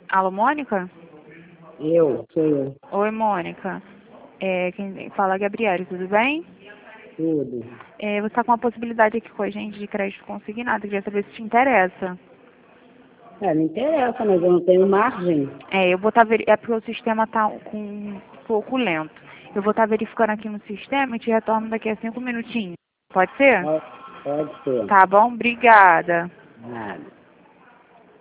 Alô, Mônica? Sou eu. Oi, Mônica. Quem fala é a Gabriele, tudo bem? Tudo. Você está com uma possibilidade aqui com a gente de crédito consignado, queria saber se te interessa. Me interessa, mas eu não tenho margem. Eu vou estar é porque o sistema está com um pouco lento. Eu vou estar verificando aqui no sistema e te retorno daqui a 5 minutinhos. Pode ser? Pode ser. Tá bom, obrigada. Nada.